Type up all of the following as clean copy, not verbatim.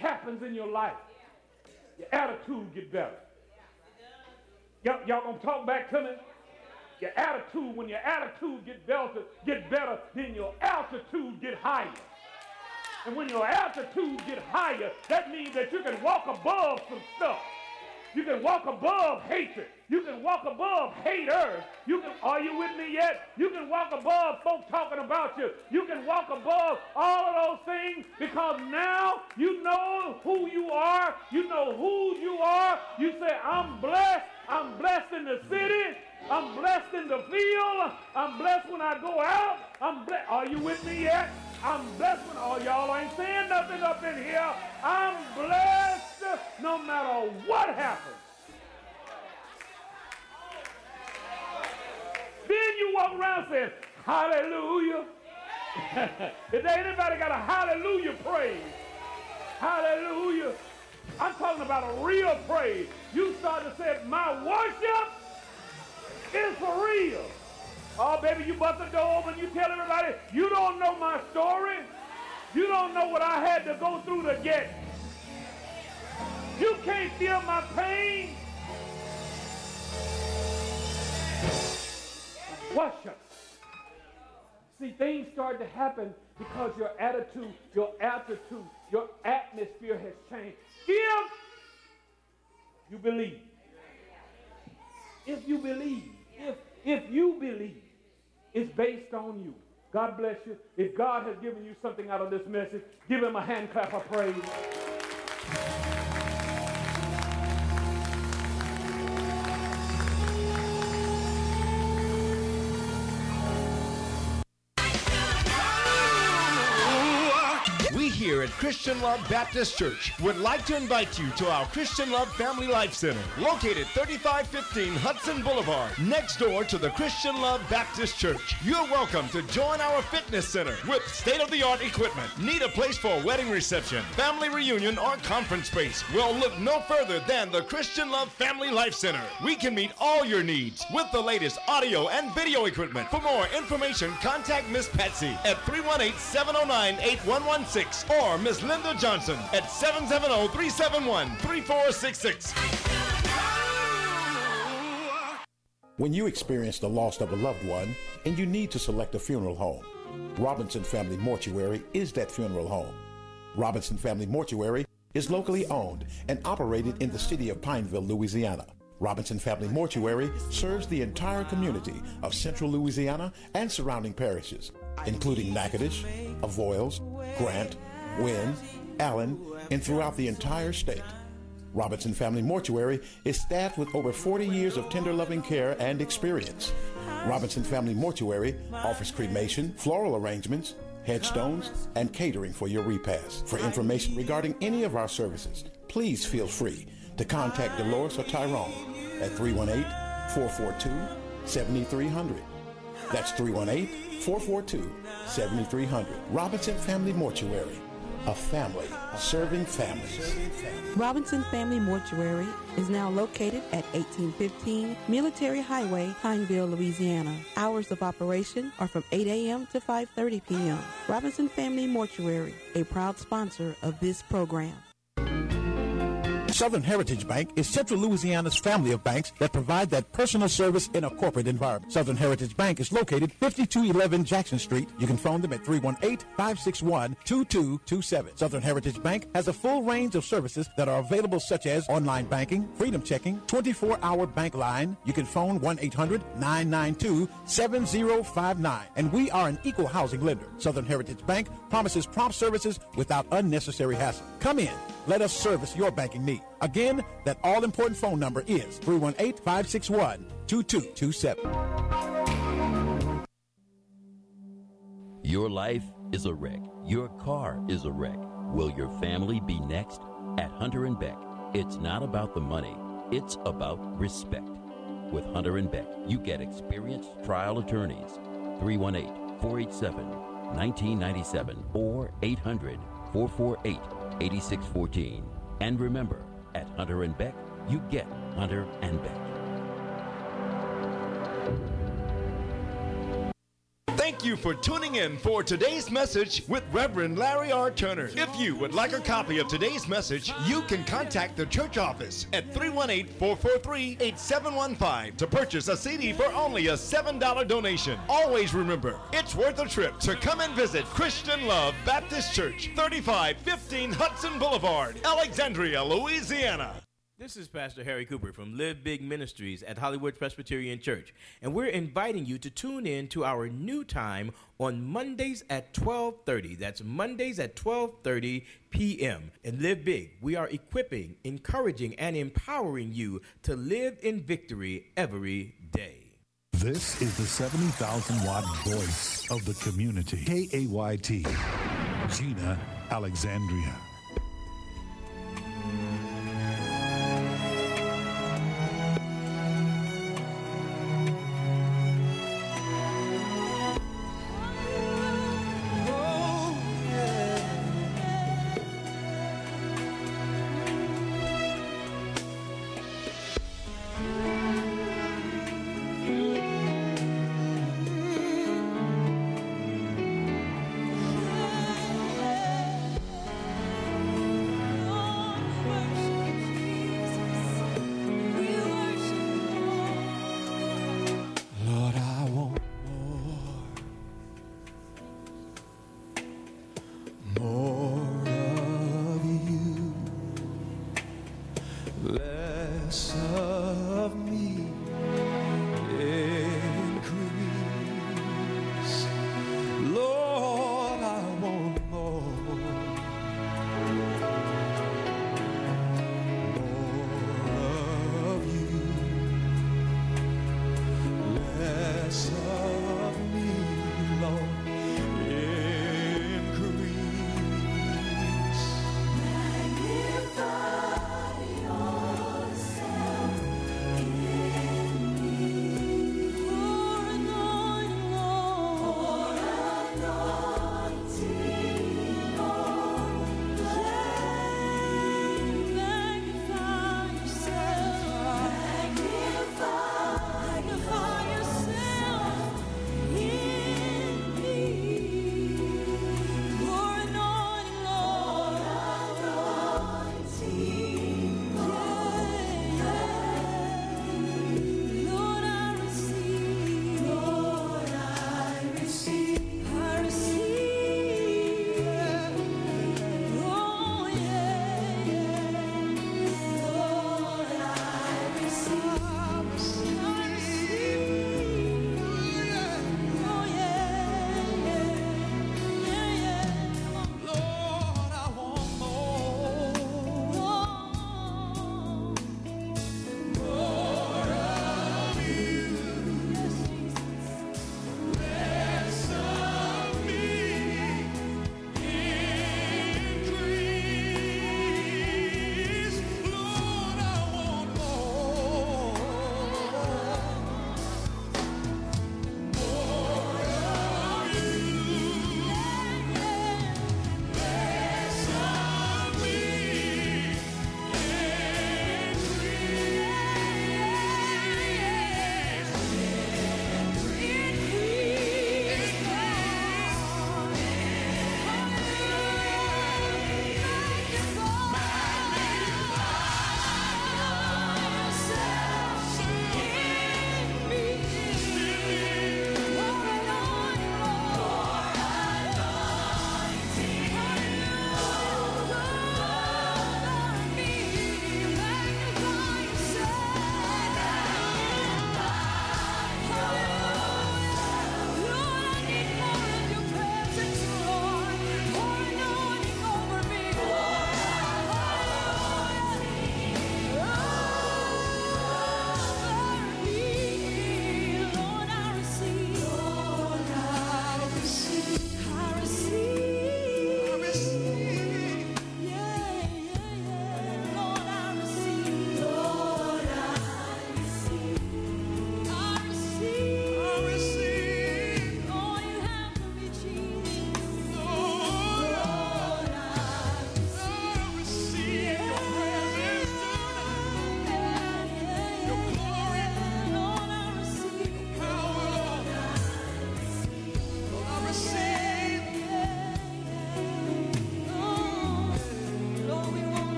happens in your life, your attitude get better. Y'all gonna talk back to me? Your attitude, when your attitude get better, then your altitude get higher. And when your altitude get higher, that means that you can walk above some stuff. You can walk above hatred. You can walk above haters. Are you with me yet? You can walk above folk talking about you. You can walk above all of those things because now you know who you are. You know who you are. You say, I'm blessed. I'm blessed in the city. I'm blessed in the field. I'm blessed when I go out. I'm blessed. Are you with me yet? I'm blessed when all y'all ain't saying nothing up in here. I'm blessed no matter what happens. Then you walk around saying, hallelujah. Is there anybody got a hallelujah praise? Hallelujah. I'm talking about a real praise. You start to say, my worship is for real. Oh, baby, you bust the door open, you tell everybody, you don't know my story. You don't know what I had to go through to get. You can't feel my pain. Worship. See, things start to happen because your attitude, your altitude, your atmosphere has changed. If you believe. If you believe. If you believe, it's based on you. God bless you. If God has given you something out of this message, give him a hand clap of praise. We here at Christian Love Baptist Church would like to invite you to our Christian Love Family Life Center, located 3515 Hudson Boulevard, next door to the Christian Love Baptist Church. You're welcome to join our fitness center with state-of-the-art equipment. Need a place for a wedding reception, family reunion, or conference space? Well, look no further than the Christian Love Family Life Center. We can meet all your needs with the latest audio and video equipment. For more information, contact Miss Patsy at 318-709-8116 or Miss Linda Johnson at 770-371-3466. When you experience the loss of a loved one and you need to select a funeral home, Robinson Family Mortuary is that funeral home. Robinson Family Mortuary is locally owned and operated in the city of Pineville, Louisiana. Robinson Family Mortuary serves the entire community of central Louisiana and surrounding parishes, including Natchitoches, Avoyelles, Grant, Wynne, Allen, and throughout the entire state. Robinson Family Mortuary is staffed with over 40 years of tender loving care and experience. Robinson Family Mortuary offers cremation, floral arrangements, headstones, and catering for your repast. For information regarding any of our services, please feel free to contact Dolores or Tyrone at 318-442-7300. That's 318-442-7300. Robinson Family Mortuary, a family serving families. Robinson Family Mortuary is now located at 1815 Military Highway, Pineville, Louisiana. Hours of operation are from 8 a.m. to 5:30 p.m. Robinson Family Mortuary, a proud sponsor of this program. Southern Heritage Bank is Central Louisiana's family of banks that provide that personal service in a corporate environment. Southern Heritage Bank is located 5211 Jackson Street. You can phone them at 318-561-2227. Southern Heritage Bank has a full range of services that are available, such as online banking, freedom checking, 24-hour bank line. You can phone 1-800-992-7059. And we are an equal housing lender. Southern Heritage Bank promises prompt services without unnecessary hassle. Come in. Let us service your banking need. Again, that all-important phone number is 318-561-2227. Your life is a wreck. Your car is a wreck. Will your family be next? At Hunter & Beck, it's not about the money. It's about respect. With Hunter & Beck, you get experienced trial attorneys. 318-487-1997 or 800-448-8614. And remember, at Hunter & Beck, you get Hunter & Beck. Thank Thank you for tuning in for today's message with Reverend Larry R. Turner. If you would like a copy of today's message, you can contact the church office at 318-443-8715 to purchase a CD for only a $7 donation. Always remember, it's worth a trip to come and visit Christian Love Baptist Church, 3515 Hudson Boulevard, Alexandria, Louisiana. This is Pastor Harry Cooper from Live Big Ministries at Hollywood Presbyterian Church, and we're inviting you to tune in to our new time on Mondays at 12:30. That's Mondays at 12:30 p.m. And Live Big, we are equipping, encouraging, and empowering you to live in victory every day. This is the 70,000-watt voice of the community. KAYT, Gina, Alexandria.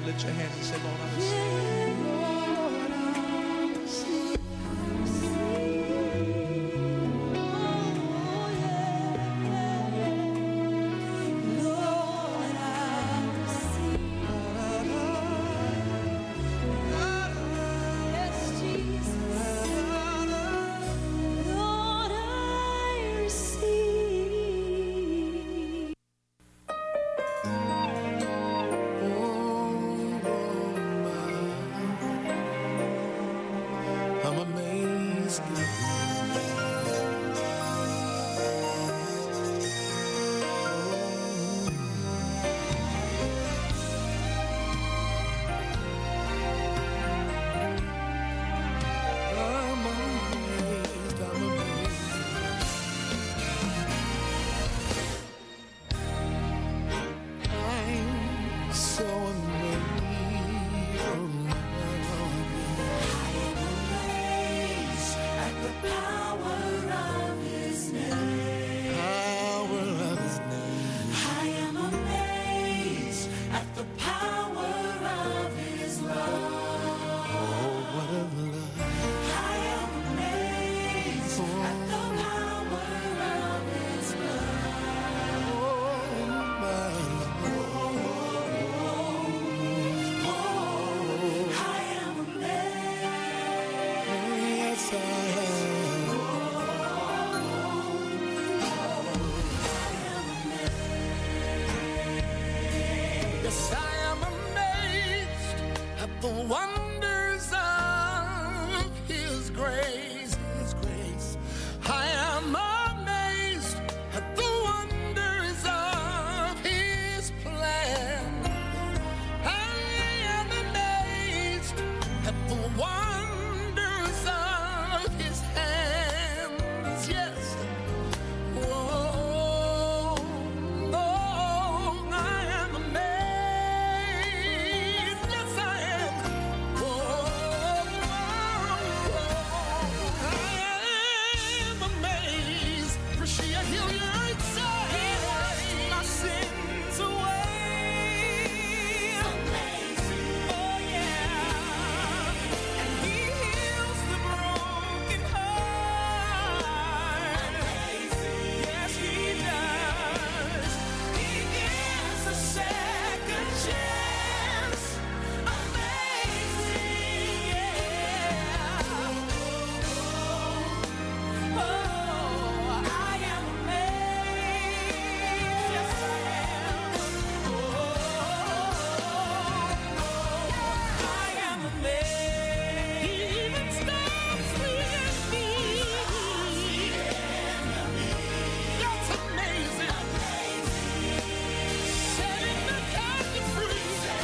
lift your hands and say, Lord, I receive. Lord, I receive. I'm amazed. I'm amazed. I'm amazed. I'm so amazed. Yes, I am amazed at the wonders of His grace. His grace. I am amazed at the wonders of His plan. I am amazed at the wonders of His hands. Yes. Whoa, oh, I am amazed. Yes, I am. Whoa, I am amazed. Rashia Hilliard said, He washed my sins away. Amazing. Oh, yeah. And He heals the broken heart. Amazing. Yes, He does. He gives a second chance. Amazing, yeah. Oh, I am amazed. Yes, I am. Oh, I am amazed. He even stops the enemy. That's amazing. Setting the captive free.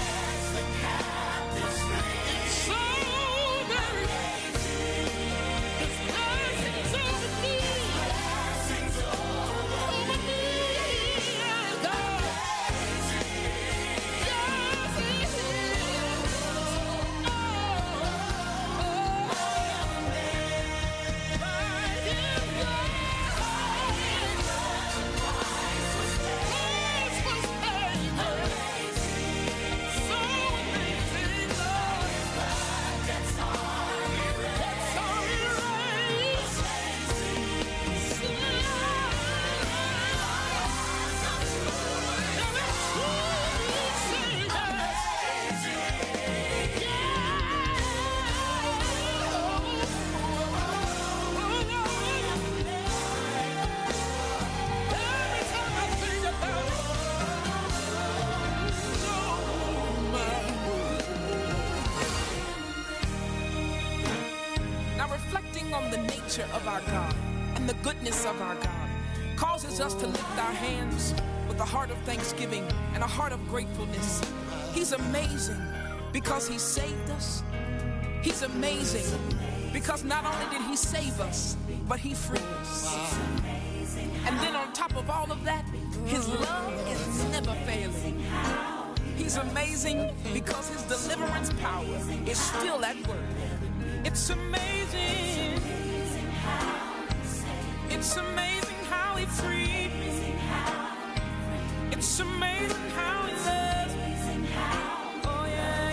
It's so very His blessings over me. Over me. God. Yes, He is. Now, reflecting on the nature of our God and the goodness of our God causes us to lift our hands with a heart of thanksgiving and a heart of gratefulness. He's amazing because He saved us. He's amazing because not only did He save us, but He freed us. And then on top of all of that, His love is never failing. He's amazing because His deliverance power is still at work. It's amazing. It's amazing how He freed me. It's amazing how He loves me. Oh yeah.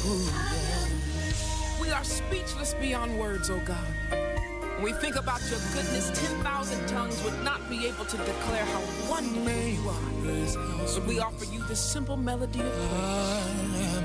We are speechless beyond words, oh God. When we think about your goodness, 10,000 tongues would not be able to declare how wonderful you are. So we offer you this simple melody of praise.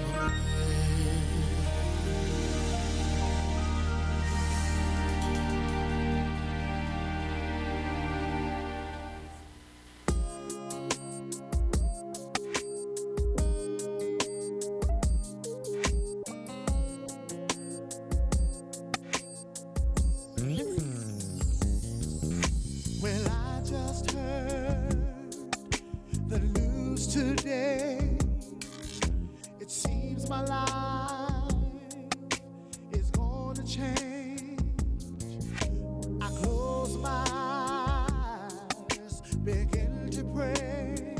Well, I just heard the news today. It seems my life is gonna change. I close my eyes, begin to pray.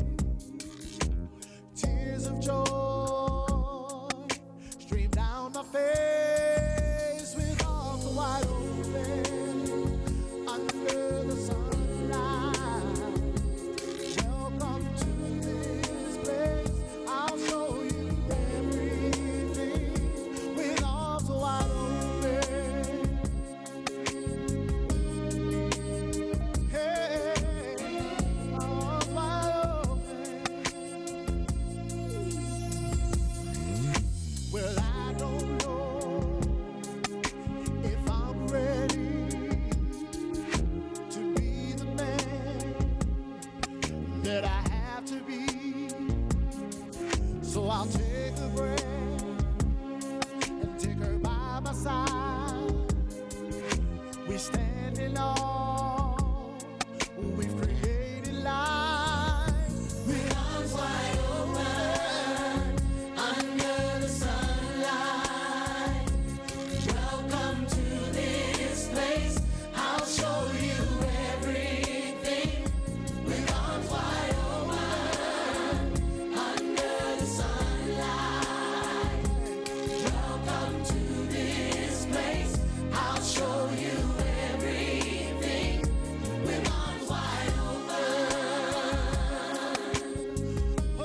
Tears of joy stream down my face with arms wide open under the sunlight. Welcome to this place. I'll show you everything with arms wide open. Hey, arms wide open. Well, I don't know if I'm ready to be the man that I have to be. So I'll take a breath and take her by my side. We stand in awe. We've created life with arms wide open under the sunlight. Welcome to this place. I'll show you everything with arms wide open under the sunlight. Welcome to this place. I'll show you everything with arms wide open. Oh,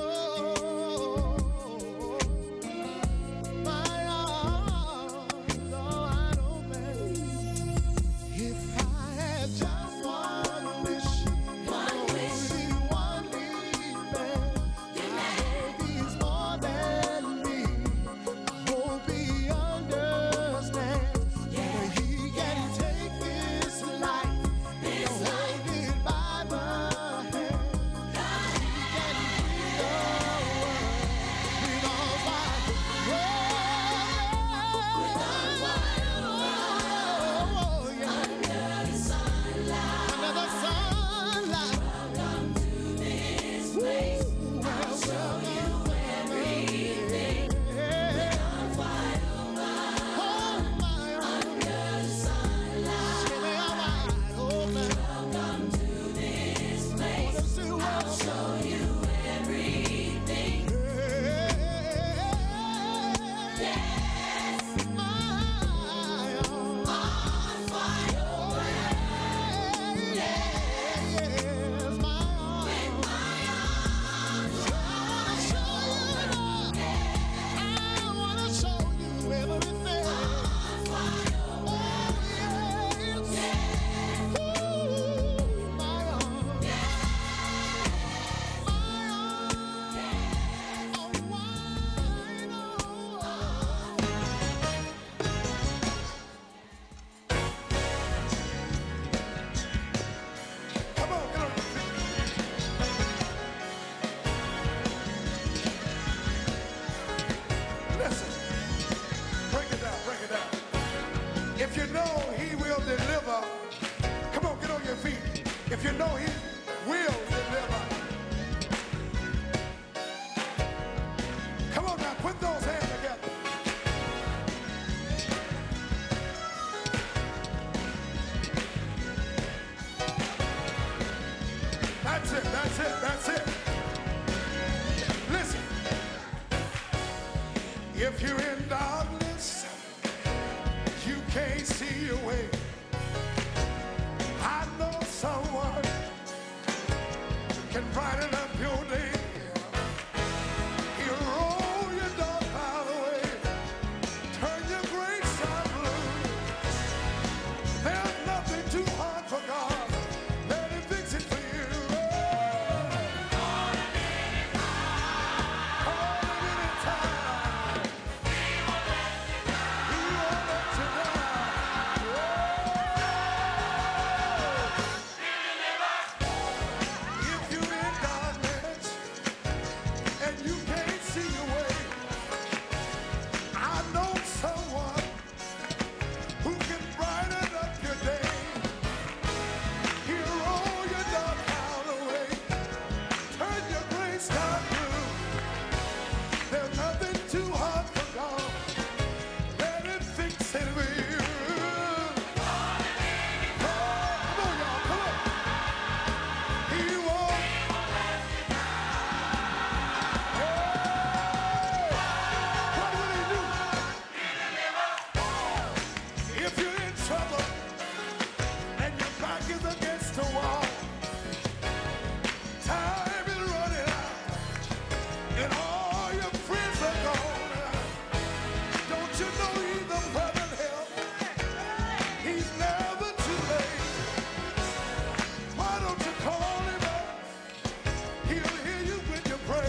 my arms wide open. If I had just one wish, only one need, I hope he's more than me. I hope he understands that he can take this life and hold it by the hand. He can free the world with arms wide under the sunlight. Welcome to this place. I'll show you everything. With arms wide open. Under the sunlight. Welcome to this place. I'll show you everything. Yes, my arms wide open. Yes, my arms. I wanna show you everything. Arms wide open. Yes. Ooh, my arms. My arms are wide Come on, get on your feet. Listen, break it down, break it down. If you know he will deliver, come on, get on your feet. If you know he will deliver, come on now, put those hands together. That's it, that's it, that's it. Listen, if you're in darkness, you can't see your way. I know someone can brighten up your day. He'll roll your dark cloud away. There's nothing too hard for God. Let him fix it real. Come on, y'all, come on. He won't. What will he do? If you're in trouble and your back is against the wall, time is running out, and all your friends are gone. Don't you know he's the present help? He's never too late. Why don't you call him up? He'll hear you when you pray.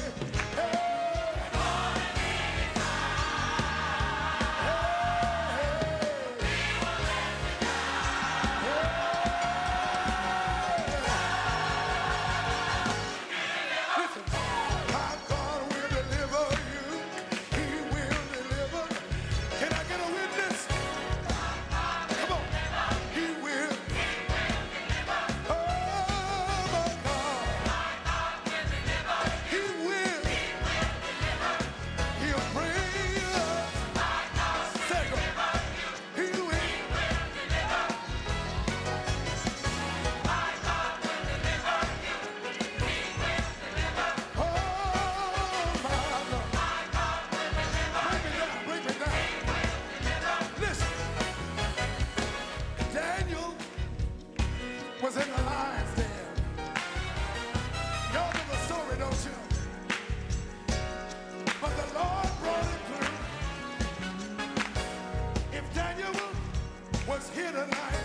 Listen, my God will deliver you. He will deliver. Can I get a witness? Come on. He will. Oh, my God. He will. He'll bring you up. Second. He will. Oh, my God. Bring me down. Listen. Daniel was in the lion's den. Y'all know the story, don't you? But the Lord brought him through. If Daniel was here tonight,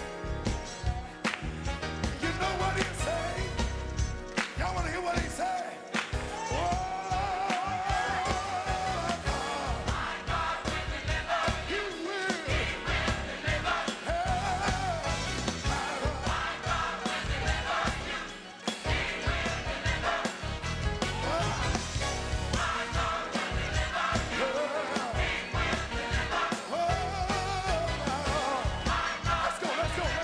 you know what he'd say? Y'all want to hear what he say? Oh, my God. He will. Let's go.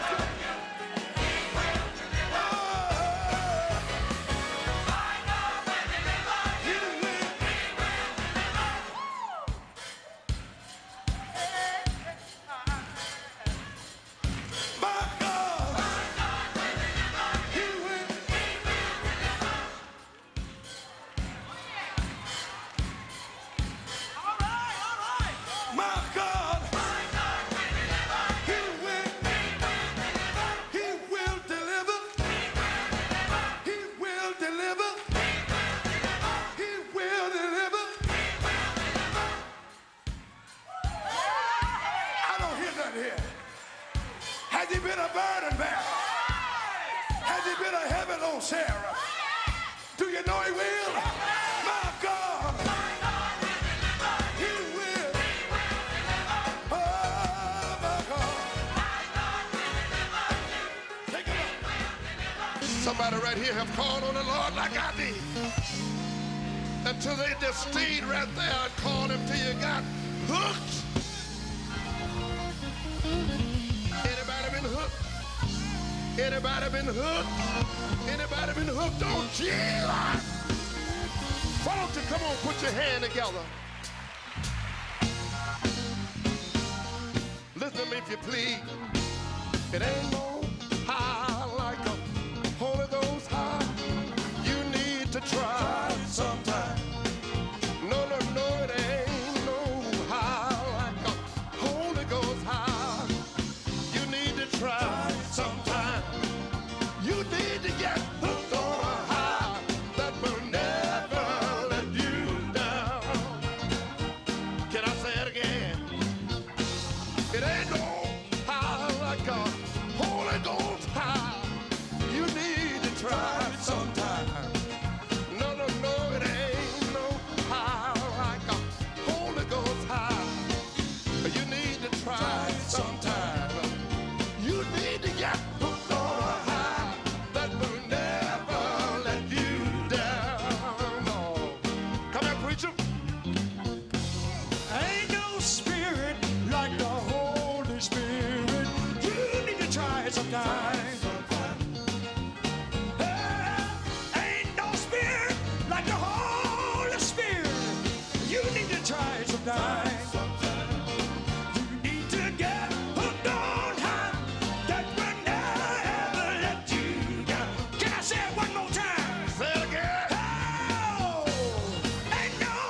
Has he been a burden bearer? Has he been a heavy load sharer? Do you know he will? My God. He will. Oh, my God. Take it up. Somebody right here have called on the Lord like I did. Until they just stayed right there and called him till you got hooked. Anybody been hooked? Anybody been hooked? Anybody been hooked on Jesus? Why don't you come on, put your hand together. Listen to me if you please. It ain't no high like a Holy Ghost high. You need to try sometime. No, no, no, it ain't no high like a Holy Ghost high. You need to try sometime. You need to get hooked on a high that will never let you down. Can I say it again? It ain't no high like a Holy time.